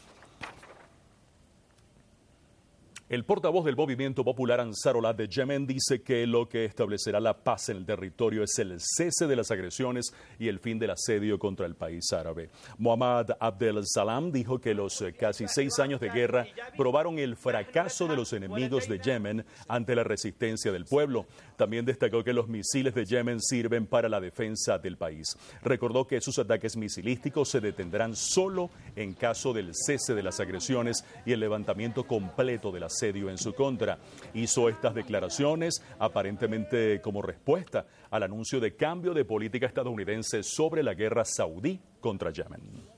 El portavoz del Movimiento Popular Ansarollah de Yemen dice que lo que establecerá la paz en el territorio es el cese de las agresiones y el fin del asedio contra el país árabe. Mohammad Abdel Salam dijo que los casi seis años de guerra probaron el fracaso de los enemigos de Yemen ante la resistencia del pueblo. También destacó que los misiles de Yemen sirven para la defensa del país. Recordó que sus ataques misilísticos se detendrán solo en caso del cese de las agresiones y el levantamiento completo de las asedio en su contra. Hizo estas declaraciones aparentemente como respuesta al anuncio de cambio de política estadounidense sobre la guerra saudí contra Yemen.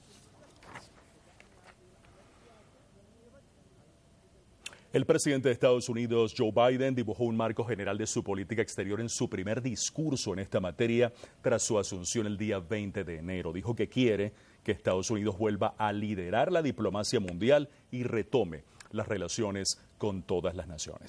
El presidente de Estados Unidos, Joe Biden, dibujó un marco general de su política exterior en su primer discurso en esta materia tras su asunción el día veinte de enero. Dijo que quiere que Estados Unidos vuelva a liderar la diplomacia mundial y retome las relaciones con todas las naciones.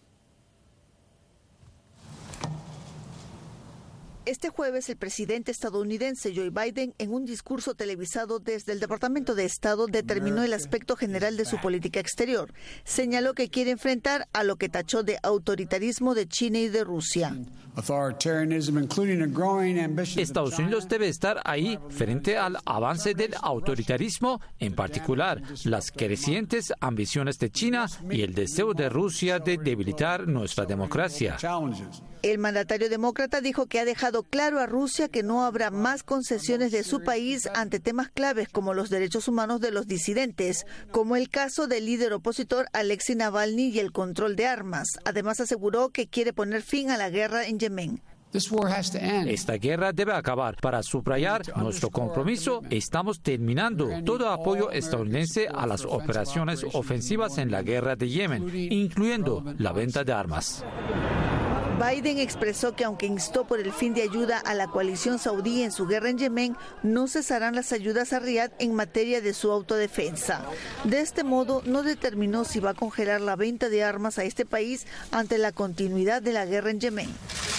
Este jueves, el presidente estadounidense Joe Biden, en un discurso televisado desde el Departamento de Estado, determinó el aspecto general de su política exterior. Señaló que quiere enfrentar a lo que tachó de autoritarismo de China y de Rusia. Estados Unidos debe estar ahí frente al avance del autoritarismo, en particular las crecientes ambiciones de China y el deseo de Rusia de debilitar nuestra democracia. El mandatario demócrata dijo que ha dejado claro a Rusia que no habrá más concesiones de su país ante temas claves como los derechos humanos de los disidentes, como el caso del líder opositor Alexei Navalny y el control de armas. Además, aseguró que quiere poner fin a la guerra en Yemen. Esta guerra debe acabar. Para subrayar nuestro compromiso, estamos terminando todo apoyo estadounidense a las operaciones ofensivas en la guerra de Yemen, incluyendo la venta de armas. Biden expresó que aunque instó por el fin de ayuda a la coalición saudí en su guerra en Yemen, no cesarán las ayudas a Riad en materia de su autodefensa. De este modo, no determinó si va a congelar la venta de armas a este país ante la continuidad de la guerra en Yemen.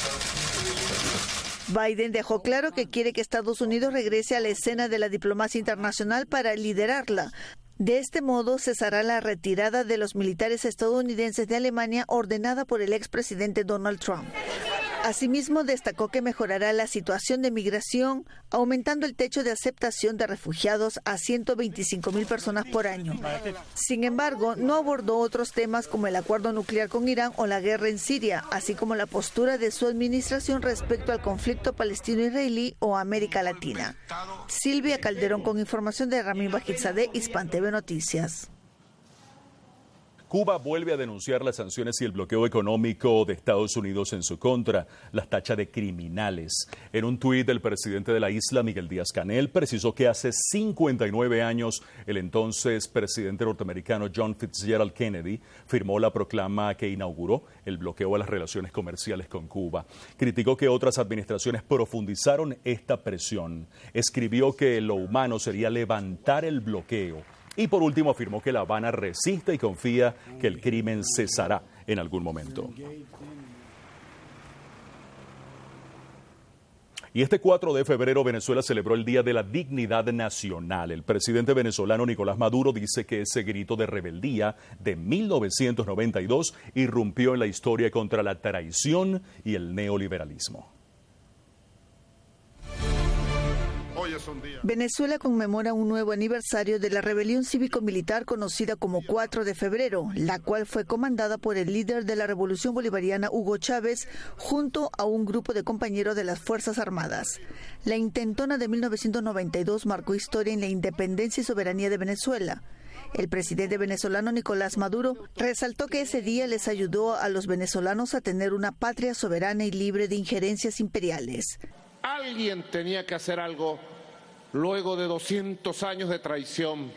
Biden dejó claro que quiere que Estados Unidos regrese a la escena de la diplomacia internacional para liderarla. De este modo, cesará la retirada de los militares estadounidenses de Alemania ordenada por el expresidente Donald Trump. Asimismo, destacó que mejorará la situación de migración, aumentando el techo de aceptación de refugiados a ciento veinticinco mil personas por año. Sin embargo, no abordó otros temas como el acuerdo nuclear con Irán o la guerra en Siria, así como la postura de su administración respecto al conflicto palestino-israelí o América Latina. Silvia Calderón con información de Ramin Bajizadeh, Hispan T V Noticias. Cuba vuelve a denunciar las sanciones y el bloqueo económico de Estados Unidos en su contra, las tacha de criminales. En un tuit, el presidente de la isla, Miguel Díaz-Canel, precisó que hace cincuenta y nueve años el entonces presidente norteamericano John Fitzgerald Kennedy firmó la proclama que inauguró el bloqueo a las relaciones comerciales con Cuba. Criticó que otras administraciones profundizaron esta presión. Escribió que lo humano sería levantar el bloqueo. Y por último afirmó que La Habana resiste y confía que el crimen cesará en algún momento. Y este cuatro de febrero Venezuela celebró el Día de la Dignidad Nacional. El presidente venezolano Nicolás Maduro dice que ese grito de rebeldía de mil novecientos noventa y dos irrumpió en la historia contra la traición y el neoliberalismo. Venezuela conmemora un nuevo aniversario de la rebelión cívico-militar conocida como cuatro de febrero, la cual fue comandada por el líder de la Revolución Bolivariana, Hugo Chávez, junto a un grupo de compañeros de las Fuerzas Armadas. La intentona de mil novecientos noventa y dos marcó historia en la independencia y soberanía de Venezuela. El presidente venezolano Nicolás Maduro resaltó que ese día les ayudó a los venezolanos a tener una patria soberana y libre de injerencias imperiales. Alguien tenía que hacer algo luego de doscientos años de traición.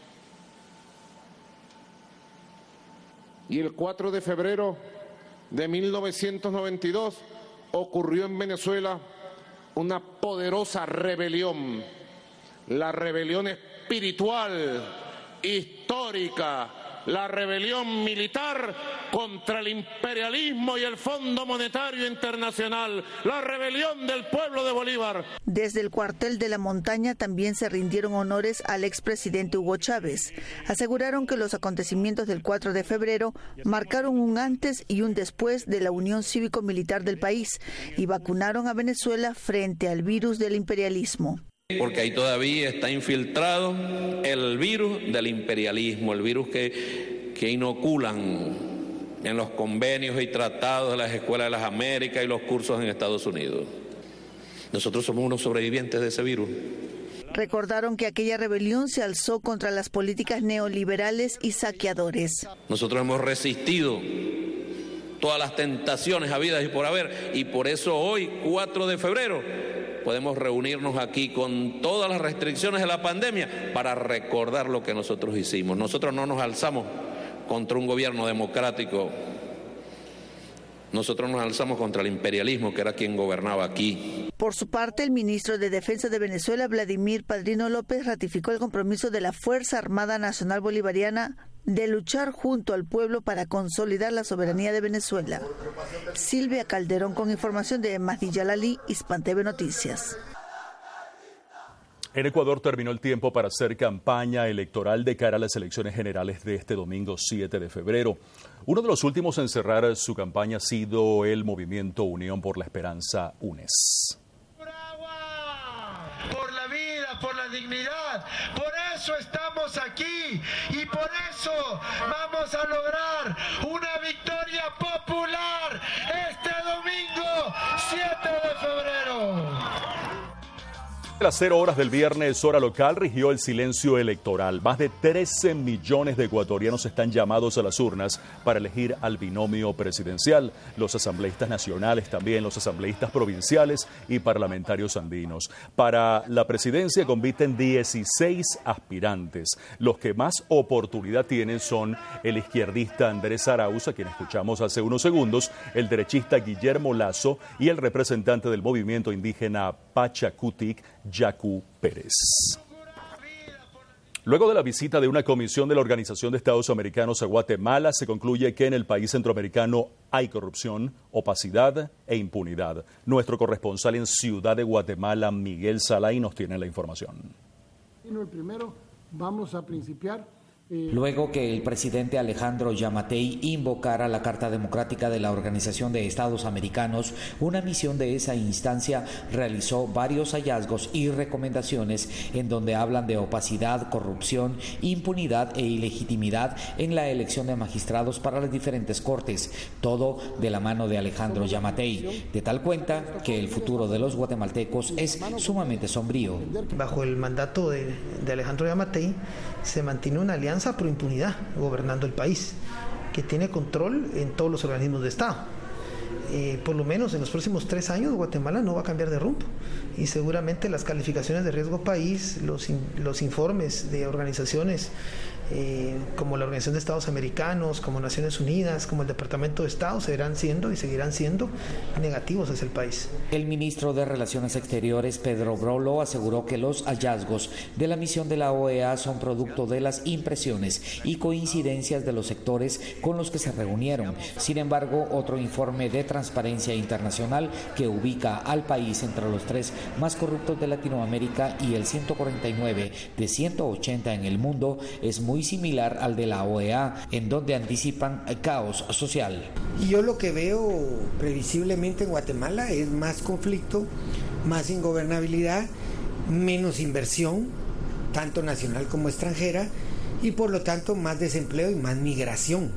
Y el cuatro de febrero de mil novecientos noventa y dos ocurrió en Venezuela una poderosa rebelión, la rebelión espiritual, histórica, la rebelión militar contra el imperialismo y el Fondo Monetario Internacional, la rebelión del pueblo de Bolívar. Desde el cuartel de la montaña también se rindieron honores al expresidente Hugo Chávez. Aseguraron que los acontecimientos del cuatro de febrero marcaron un antes y un después de la unión cívico-militar del país y vacunaron a Venezuela frente al virus del imperialismo. Porque ahí todavía está infiltrado el virus del imperialismo, el virus que, que inoculan en los convenios y tratados de las escuelas de las Américas y los cursos en Estados Unidos. Nosotros somos unos sobrevivientes de ese virus. Recordaron que aquella rebelión se alzó contra las políticas neoliberales y saqueadores. Nosotros hemos resistido todas las tentaciones habidas y por haber, y por eso hoy, cuatro de febrero, podemos reunirnos aquí con todas las restricciones de la pandemia para recordar lo que nosotros hicimos. Nosotros no nos alzamos contra un gobierno democrático, nosotros nos alzamos contra el imperialismo, que era quien gobernaba aquí. Por su parte, el ministro de Defensa de Venezuela, Vladimir Padrino López, ratificó el compromiso de la Fuerza Armada Nacional Bolivariana de luchar junto al pueblo para consolidar la soberanía de Venezuela. Silvia Calderón con información de Mahdi Yalali, Hispan T V Noticias. En Ecuador terminó el tiempo para hacer campaña electoral de cara a las elecciones generales de este domingo siete de febrero. Uno de los últimos en cerrar su campaña ha sido el movimiento Unión por la Esperanza, UNES. Por la vida, por la dignidad, por eso estamos aquí y por eso vamos a lograr una victoria popular este domingo siete de febrero. A las cero horas del viernes, hora local, rigió el silencio electoral. Más de trece millones de ecuatorianos están llamados a las urnas para elegir al binomio presidencial. Los asambleístas nacionales, también los asambleístas provinciales y parlamentarios andinos. Para la presidencia compiten dieciséis aspirantes. Los que más oportunidad tienen son el izquierdista Andrés Arauz, a quien escuchamos hace unos segundos, el derechista Guillermo Lazo y el representante del movimiento indígena Pachacutic, Yacu Pérez. Luego de la visita de una comisión de la Organización de Estados Americanos a Guatemala, se concluye que en el país centroamericano hay corrupción, opacidad e impunidad. Nuestro corresponsal en Ciudad de Guatemala, Miguel Salay, nos tiene la información. El primero, vamos a principiar. Luego que el presidente Alejandro Yamatei invocara la Carta Democrática de la Organización de Estados Americanos, una misión de esa instancia realizó varios hallazgos y recomendaciones en donde hablan de opacidad, corrupción, impunidad e ilegitimidad en la elección de magistrados para las diferentes cortes, todo de la mano de Alejandro Yamatei, de tal cuenta que el futuro de los guatemaltecos es sumamente sombrío. Bajo el mandato de, de Alejandro Yamatei se mantiene una alianza pro impunidad gobernando el país, que tiene control en todos los organismos de Estado. Eh, por lo menos en los próximos tres años Guatemala no va a cambiar de rumbo y seguramente las calificaciones de riesgo país, los, in, los informes de organizaciones eh, como la Organización de Estados Americanos, como Naciones Unidas, como el Departamento de Estado, seguirán siendo y seguirán siendo negativos hacia el país. El ministro de Relaciones Exteriores, Pedro Brolo, aseguró que los hallazgos de la misión de la O E A son producto de las impresiones y coincidencias de los sectores con los que se reunieron. Sin embargo, otro informe de Transparencia Internacional que ubica al país entre los tres más corruptos de Latinoamérica y el ciento cuarenta y nueve de ciento ochenta en el mundo es muy similar al de la O E A, en donde anticipan el caos social. Y yo lo que veo previsiblemente en Guatemala es más conflicto, más ingobernabilidad, menos inversión, tanto nacional como extranjera, y por lo tanto más desempleo y más migración.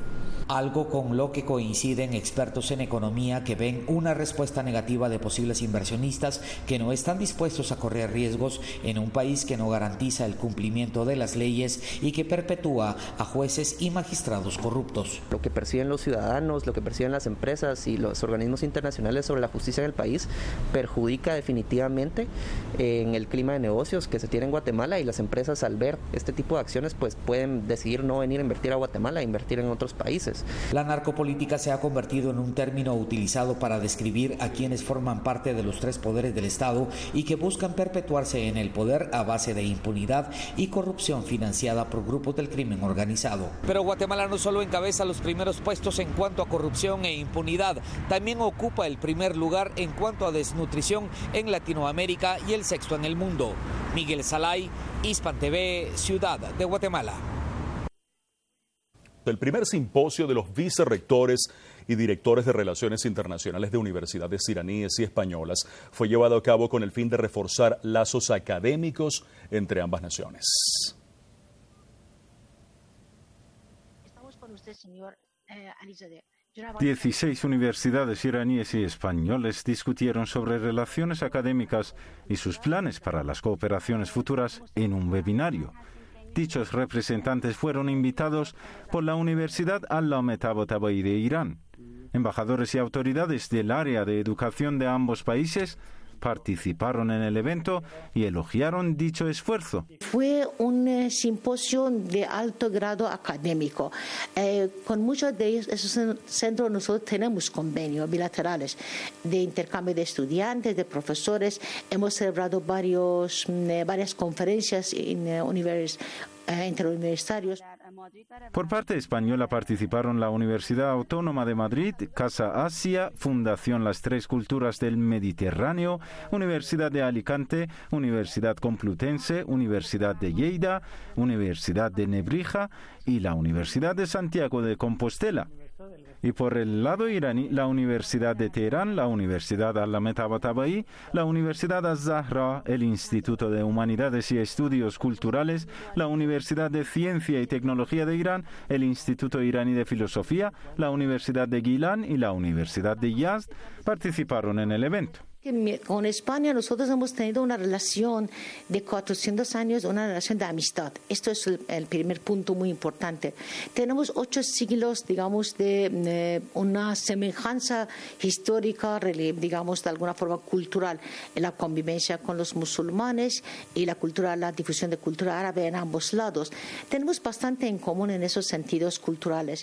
algo con lo que coinciden expertos en economía que ven una respuesta negativa de posibles inversionistas que no están dispuestos a correr riesgos en un país que no garantiza el cumplimiento de las leyes y que perpetúa a jueces y magistrados corruptos. Lo que perciben los ciudadanos, lo que perciben las empresas y los organismos internacionales sobre la justicia en el país perjudica definitivamente en el clima de negocios que se tiene en Guatemala, y las empresas, al ver este tipo de acciones, pues pueden decidir no venir a invertir a Guatemala, a invertir en otros países. La narcopolítica se ha convertido en un término utilizado para describir a quienes forman parte de los tres poderes del Estado y que buscan perpetuarse en el poder a base de impunidad y corrupción financiada por grupos del crimen organizado. Pero Guatemala no solo encabeza los primeros puestos en cuanto a corrupción e impunidad, también ocupa el primer lugar en cuanto a desnutrición en Latinoamérica y el sexto en el mundo. Miguel Salay, Hispan T V, Ciudad de Guatemala. El primer simposio de los vicerrectores y directores de Relaciones Internacionales de universidades iraníes y españolas fue llevado a cabo con el fin de reforzar lazos académicos entre ambas naciones. Estamos con usted, señor eh, Alizadeh. dieciséis universidades iraníes y españoles discutieron sobre relaciones académicas y sus planes para las cooperaciones futuras en un webinario. Dichos representantes fueron invitados por la Universidad Allame Tabatabai de Irán. Embajadores y autoridades del área de educación de ambos países participaron en el evento y elogiaron dicho esfuerzo. Fue un eh, simposio de alto grado académico. Eh, con muchos de ellos, esos centros, nosotros tenemos convenios bilaterales de intercambio de estudiantes, de profesores. Hemos celebrado varios, eh, varias conferencias en, eh, univers, eh, interuniversitarios. Por parte española participaron la Universidad Autónoma de Madrid, Casa Asia, Fundación Las Tres Culturas del Mediterráneo, Universidad de Alicante, Universidad Complutense, Universidad de Lleida, Universidad de Nebrija y la Universidad de Santiago de Compostela. Y por el lado iraní, la Universidad de Teherán, la Universidad Allame Tabatabai, la Universidad Az-Zahra, el Instituto de Humanidades y Estudios Culturales, la Universidad de Ciencia y Tecnología de Irán, el Instituto Iraní de Filosofía, la Universidad de Gilán y la Universidad de Yazd participaron en el evento. Con España nosotros hemos tenido una relación de cuatrocientos años, una relación de amistad. Esto es el, el primer punto muy importante. Tenemos ocho siglos, digamos, de eh, una semejanza histórica, digamos, de alguna forma cultural, en la convivencia con los musulmanes y la cultura, la difusión de cultura árabe en ambos lados. Tenemos bastante en común en esos sentidos culturales.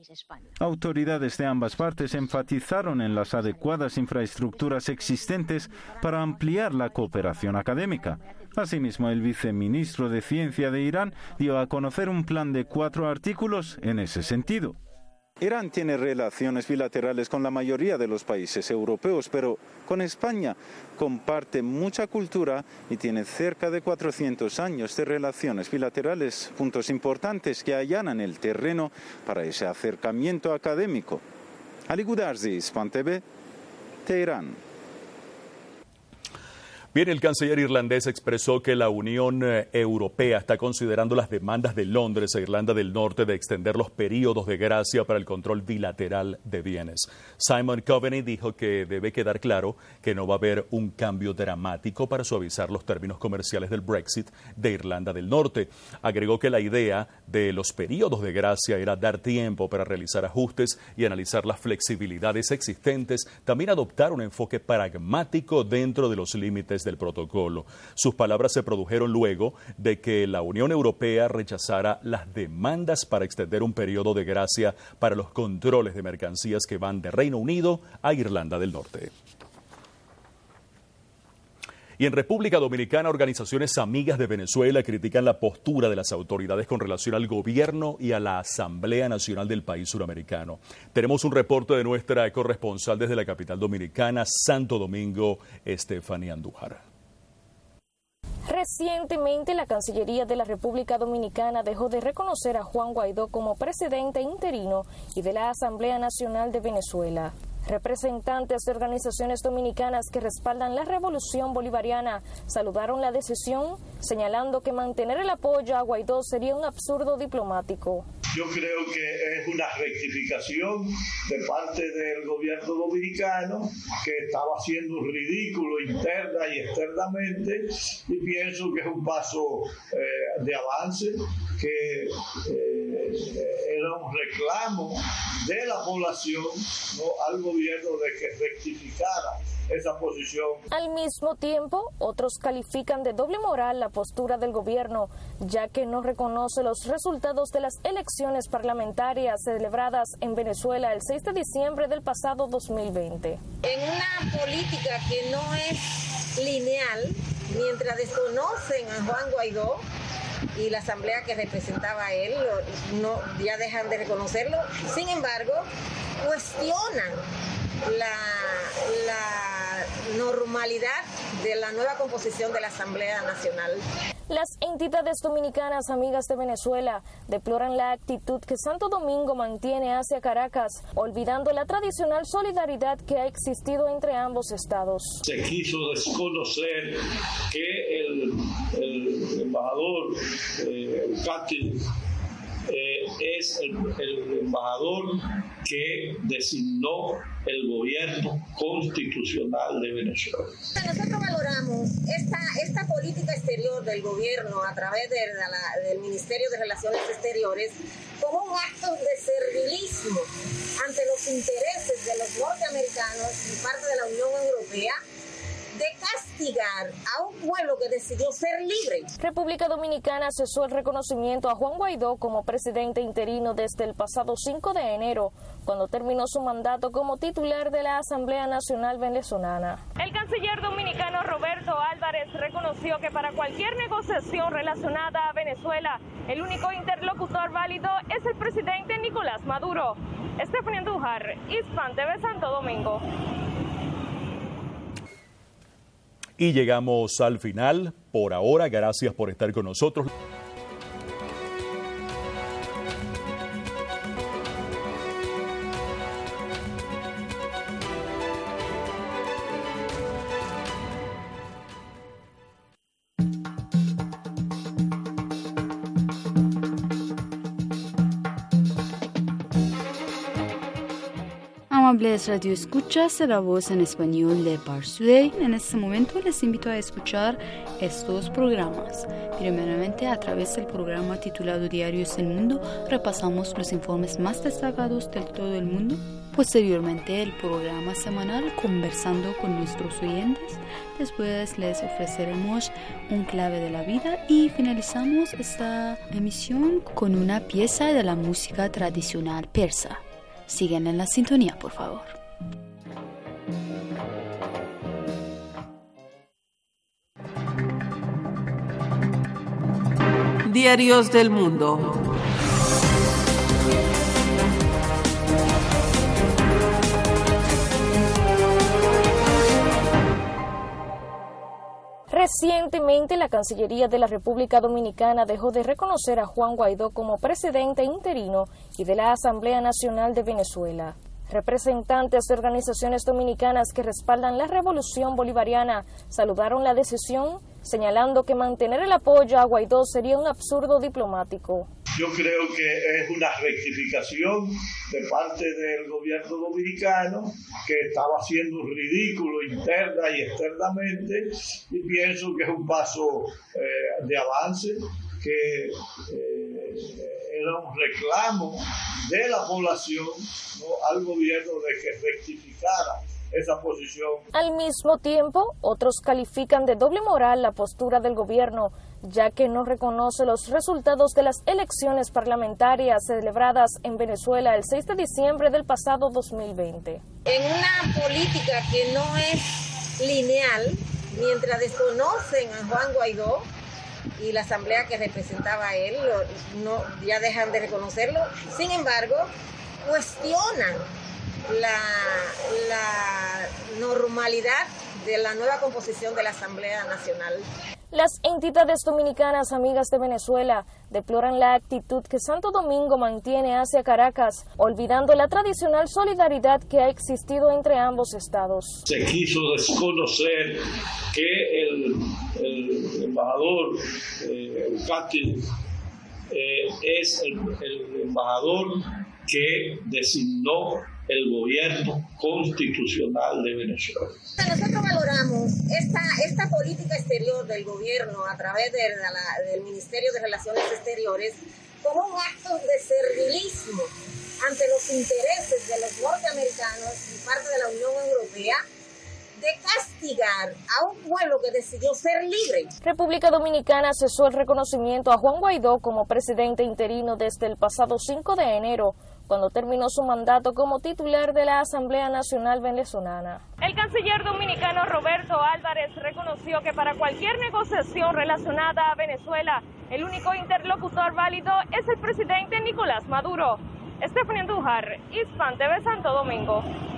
Autoridades de ambas partes enfatizaron en las adecuadas infraestructuras existentes para ampliar la cooperación académica. Asimismo, el viceministro de Ciencia de Irán dio a conocer un plan de cuatro artículos en ese sentido. Irán tiene relaciones bilaterales con la mayoría de los países europeos, pero con España comparte mucha cultura y tiene cerca de cuatrocientos años de relaciones bilaterales, puntos importantes que allanan el terreno para ese acercamiento académico. Ali Gudarzi, Hispan T V, Teherán. Bien, el canciller irlandés expresó que la Unión Europea está considerando las demandas de Londres e Irlanda del Norte de extender los períodos de gracia para el control bilateral de bienes. Simon Coveney dijo que debe quedar claro que no va a haber un cambio dramático para suavizar los términos comerciales del Brexit de Irlanda del Norte. Agregó que la idea de los períodos de gracia era dar tiempo para realizar ajustes y analizar las flexibilidades existentes, también adoptar un enfoque pragmático dentro de los límites del protocolo. Sus palabras se produjeron luego de que la Unión Europea rechazara las demandas para extender un periodo de gracia para los controles de mercancías que van de Reino Unido a Irlanda del Norte. Y en República Dominicana, organizaciones amigas de Venezuela critican la postura de las autoridades con relación al gobierno y a la Asamblea Nacional del país suramericano. Tenemos un reporte de nuestra corresponsal desde la capital dominicana, Santo Domingo, Estefanía Andújar. Recientemente, la Cancillería de la República Dominicana dejó de reconocer a Juan Guaidó como presidente interino y de la Asamblea Nacional de Venezuela. Representantes de organizaciones dominicanas que respaldan la revolución bolivariana saludaron la decisión, señalando que mantener el apoyo a Guaidó sería un absurdo diplomático. Yo creo que es una rectificación de parte del gobierno dominicano, que estaba haciendo un ridículo interna y externamente, y pienso que es un paso eh, de avance, que eh, era un reclamo de la población, ¿no?, al gobierno de que rectificara esa posición. Al mismo tiempo, otros califican de doble moral la postura del gobierno, ya que no reconoce los resultados de las elecciones parlamentarias celebradas en Venezuela el seis de diciembre del pasado dos mil veinte. En una política que no es lineal, mientras desconocen a Juan Guaidó y la asamblea que representaba a él, no, ya dejan de reconocerlo, sin embargo, cuestionan la, la normalidad de la nueva composición de la Asamblea Nacional. Las entidades dominicanas amigas de Venezuela deploran la actitud que Santo Domingo mantiene hacia Caracas, olvidando la tradicional solidaridad que ha existido entre ambos estados. Se quiso desconocer que el, el embajador eh, Cati eh, es el, el embajador que designó el gobierno constitucional de Venezuela. Nosotros valoramos esta, esta política exterior del gobierno a través de la, del Ministerio de Relaciones Exteriores como un acto de servilismo ante los intereses de los norteamericanos y parte de la Unión Europea, de castigar a un pueblo que decidió ser libre. República Dominicana cesó el reconocimiento a Juan Guaidó como presidente interino desde el pasado cinco de enero, cuando terminó su mandato como titular de la Asamblea Nacional Venezolana. El canciller dominicano Roberto Álvarez reconoció que para cualquier negociación relacionada a Venezuela, el único interlocutor válido es el presidente Nicolás Maduro. Estefanía Andújar, Hispan T V Santo Domingo. Y llegamos al final. Por ahora, gracias por estar con nosotros. Amables Radio Escuchas, la voz en español de Pars Today. En este momento les invito a escuchar estos programas. Primeramente, a través del programa titulado Diarios del Mundo, repasamos los informes más destacados de todo el mundo. Posteriormente, el programa semanal Conversando con nuestros oyentes. Después les ofreceremos un clave de la vida y finalizamos esta emisión con una pieza de la música tradicional persa. Sigan en la sintonía, por favor. Diarios del Mundo. Recientemente, la Cancillería de la República Dominicana dejó de reconocer a Juan Guaidó como presidente interino y de la Asamblea Nacional de Venezuela. Representantes de organizaciones dominicanas que respaldan la revolución bolivariana saludaron la decisión, señalando que mantener el apoyo a Guaidó sería un absurdo diplomático. Yo creo que es una rectificación de parte del gobierno dominicano, que estaba haciendo un ridículo interna y externamente, y pienso que es un paso eh, de avance, que eh, era un reclamo de la población, ¿no?, al gobierno de que rectificara esa posición. Al mismo tiempo, otros califican de doble moral la postura del gobierno, ya que no reconoce los resultados de las elecciones parlamentarias celebradas en Venezuela el seis de diciembre del pasado dos mil veinte. En una política que no es lineal, mientras desconocen a Juan Guaidó y la asamblea que representaba a él, no, ya dejan de reconocerlo, sin embargo, cuestionan la, la normalidad de la nueva composición de la Asamblea Nacional. Las entidades dominicanas amigas de Venezuela deploran la actitud que Santo Domingo mantiene hacia Caracas, olvidando la tradicional solidaridad que ha existido entre ambos estados. Se quiso desconocer que el, el embajador eh, Cati eh, es el, el embajador que designó el gobierno constitucional de Venezuela. Nosotros valoramos esta, esta política exterior del gobierno a través de la, del Ministerio de Relaciones Exteriores como un acto de servilismo ante los intereses de los norteamericanos y parte de la Unión Europea, de castigar a un pueblo que decidió ser libre. República Dominicana cesó el reconocimiento a Juan Guaidó como presidente interino desde el pasado cinco de enero, cuando terminó su mandato como titular de la Asamblea Nacional Venezolana. El canciller dominicano Roberto Álvarez reconoció que para cualquier negociación relacionada a Venezuela, el único interlocutor válido es el presidente Nicolás Maduro. Estefanía Andújar, Hispan T V Santo Domingo.